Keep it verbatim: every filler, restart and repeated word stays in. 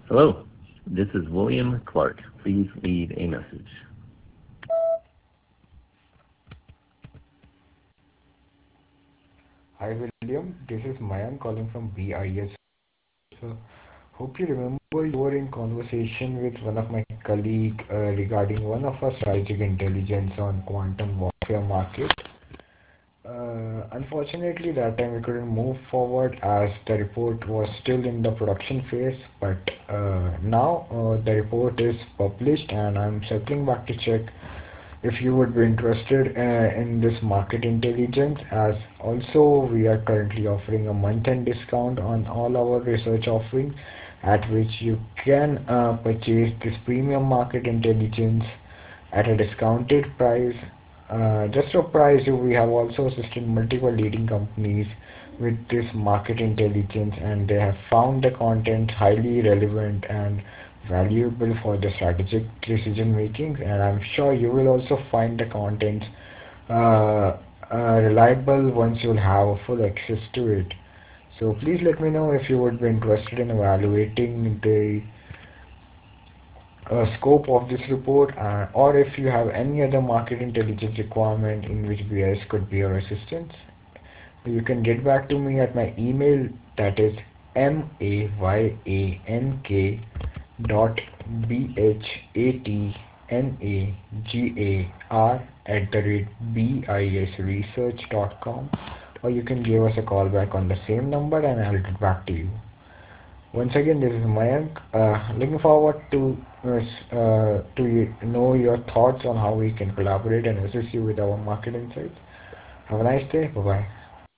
Hello, this is William Clark. Please leave a message. Hi William, this is Mayank calling from B I S. So, hope you remember you were in conversation with one of my colleague uh, regarding one of our strategic intelligence on quantum warfare market. Uh, unfortunately, that time we couldn't move forward as the report was still in the production phase. But uh, now uh, the report is published, and I'm circling back to check if you would be interested uh, in this market intelligence, as also we are currently offering a month-end discount on all our research offerings, at which you can uh, purchase this premium market intelligence at a discounted price. Uh, just to apprise you, we have also assisted multiple leading companies with this market intelligence, and they have found the content highly relevant and valuable for the strategic decision making. And I'm sure you will also find the content uh, uh, reliable once you'll have full access to it. So please let me know if you would be interested in evaluating the uh, scope of this report, uh, or if you have any other market intelligence requirement in which B I S could be your assistance. You can get back to me at my email, that is mayank dot bhatnagar at the rate bisresearch dot com, or you can give us a call back on the same number and I'll get back to you. Once again, this is Mayank. Uh, looking forward to uh, s- uh, to y- know your thoughts on how we can collaborate and assist you with our market insights. Have a nice day. Bye bye.